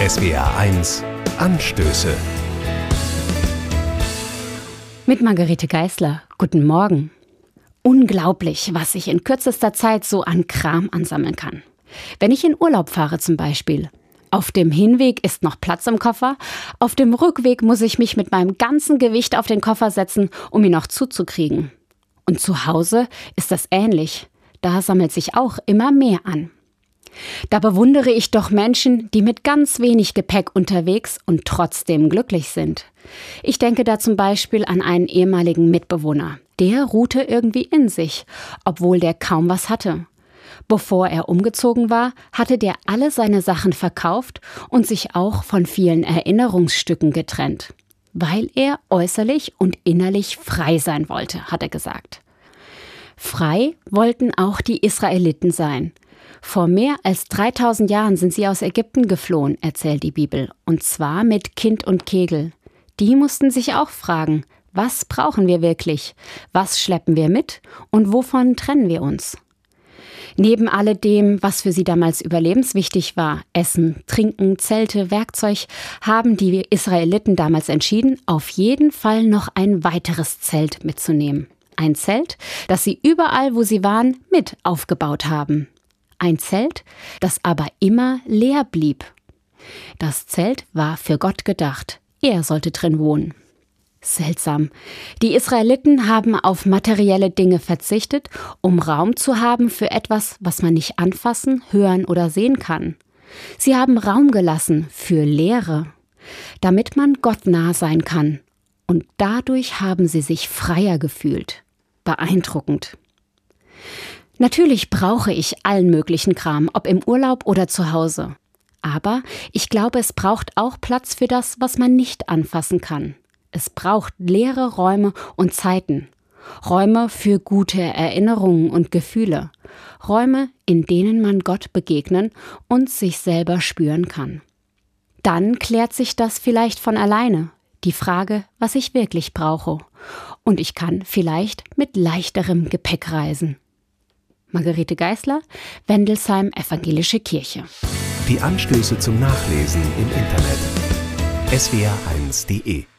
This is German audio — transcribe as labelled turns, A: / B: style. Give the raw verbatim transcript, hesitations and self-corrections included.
A: S W R eins Anstöße.
B: Mit Margarete Geisler. Guten Morgen. Unglaublich, was ich in kürzester Zeit so an Kram ansammeln kann. Wenn ich in Urlaub fahre zum Beispiel. Auf dem Hinweg ist noch Platz im Koffer, auf dem Rückweg muss ich mich mit meinem ganzen Gewicht auf den Koffer setzen, um ihn noch zuzukriegen. Und zu Hause ist das ähnlich. Da sammelt sich auch immer mehr an. Da bewundere ich doch Menschen, die mit ganz wenig Gepäck unterwegs und trotzdem glücklich sind. Ich denke da zum Beispiel an einen ehemaligen Mitbewohner. Der ruhte irgendwie in sich, obwohl der kaum was hatte. Bevor er umgezogen war, hatte der alle seine Sachen verkauft und sich auch von vielen Erinnerungsstücken getrennt. Weil er äußerlich und innerlich frei sein wollte, hat er gesagt. Frei wollten auch die Israeliten sein. Vor mehr als dreitausend Jahren sind sie aus Ägypten geflohen, erzählt die Bibel, und zwar mit Kind und Kegel. Die mussten sich auch fragen, was brauchen wir wirklich, was schleppen wir mit und wovon trennen wir uns? Neben alledem, was für sie damals überlebenswichtig war, Essen, Trinken, Zelte, Werkzeug, haben die Israeliten damals entschieden, auf jeden Fall noch ein weiteres Zelt mitzunehmen. Ein Zelt, das sie überall, wo sie waren, mit aufgebaut haben. Ein Zelt, das aber immer leer blieb. Das Zelt war für Gott gedacht. Er sollte drin wohnen. Seltsam. Die Israeliten haben auf materielle Dinge verzichtet, um Raum zu haben für etwas, was man nicht anfassen, hören oder sehen kann. Sie haben Raum gelassen für Leere, damit man Gott nah sein kann. Und dadurch haben sie sich freier gefühlt. Beeindruckend. Natürlich brauche ich allen möglichen Kram, ob im Urlaub oder zu Hause. Aber ich glaube, es braucht auch Platz für das, was man nicht anfassen kann. Es braucht leere Räume und Zeiten. Räume für gute Erinnerungen und Gefühle. Räume, in denen man Gott begegnen und sich selber spüren kann. Dann klärt sich das vielleicht von alleine. Die Frage, was ich wirklich brauche. Und ich kann vielleicht mit leichterem Gepäck reisen. Margarete Geisler, Wendelsheim Evangelische Kirche.
A: Die Anstöße zum Nachlesen im Internet. S W R eins punkt de